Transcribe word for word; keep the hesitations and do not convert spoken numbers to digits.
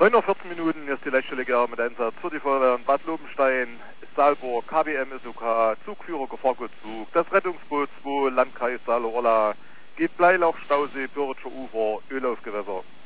neun Uhr vierzehn Minuten ist die Leitstelle mit Einsatz für die Feuerwehr in Bad Lobenstein, Saalburg, K B M S U K, Zugführer Gefahrgutzug, das Rettungsboot zwei, Landkreis Saale-Orla, geht Bleiloch, Stausee, Börritscher Ufer, Ölaufgewässer.